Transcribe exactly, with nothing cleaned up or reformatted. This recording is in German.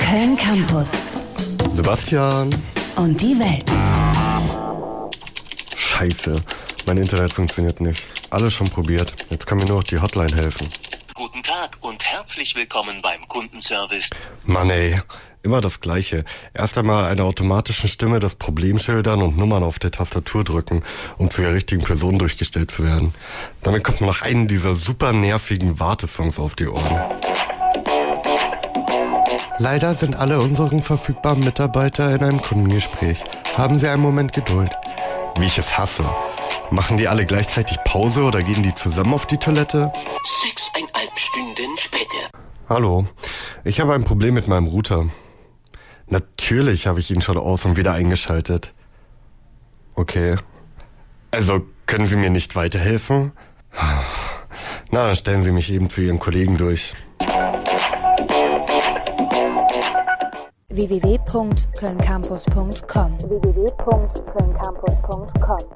Köln Campus. Sebastian. Und die Welt. Scheiße, mein Internet funktioniert nicht. Alles schon probiert. Jetzt kann mir nur noch die Hotline helfen. Guten Tag und herzlich willkommen beim Kundenservice. Mann ey, immer das Gleiche. Erst einmal einer automatischen Stimme das Problem schildern und Nummern auf der Tastatur drücken, um zu der richtigen Person durchgestellt zu werden. Damit kommt man noch einen dieser super nervigen Wartesongs auf die Ohren. Leider sind alle unseren verfügbaren Mitarbeiter in einem Kundengespräch. Haben Sie einen Moment Geduld. Wie ich es hasse. Machen die alle gleichzeitig Pause oder gehen die zusammen auf die Toilette? Sechseinhalb Stunden später. Hallo, ich habe ein Problem mit meinem Router. Natürlich habe ich ihn schon aus und wieder eingeschaltet. Okay. Also, können Sie mir nicht weiterhelfen? Na, dann stellen Sie mich eben zu Ihren Kollegen durch. w w w punkt köln campus punkt com w w w punkt köln campus punkt com